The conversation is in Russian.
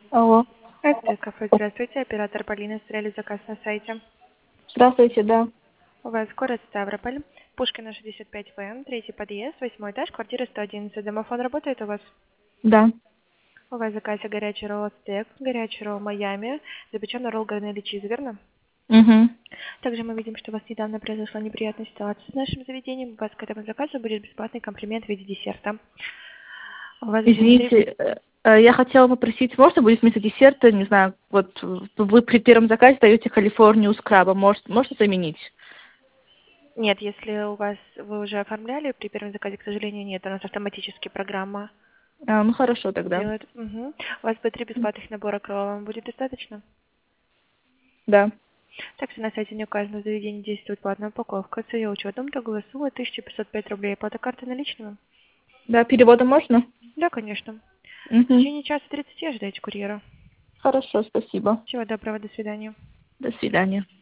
Алло. Это кафе. Здравствуйте, оператор Полина, оставляли заказ на сайте. Здравствуйте, да. У вас город Ставрополь, Пушкина 65В, третий подъезд, 8 этаж, квартира 111. Домофон работает у вас? Да. У вас в заказе горячий ролл Ацтек, горячий ролл Майами, запеченный ролл гарнели чиз, верно? Угу. Также мы видим, что у вас недавно произошла неприятная ситуация с нашим заведением. У вас к этому заказу будет бесплатный комплимент в виде десерта. У вас будет три... Извините, я хотела попросить, можно будет вместо десерта, не знаю, вот вы при первом заказе даете Калифорнию с крабом, можно заменить? Нет, если у вас вы уже оформляли при первом заказе, к сожалению, нет. У нас автоматически программа Ну хорошо тогда. делает. Угу. У вас будет 3 бесплатных набора к роллам. Будет достаточно? Да. Также на сайте не указано, в заведении действует платная упаковка. С ее учетом торговая сумма 1505 рублей. Оплата карты наличного? Да, переводом можно? Да, конечно. В Угу. течение часа 30 ожидайте курьера. Хорошо, спасибо. Всего доброго, до свидания. До свидания.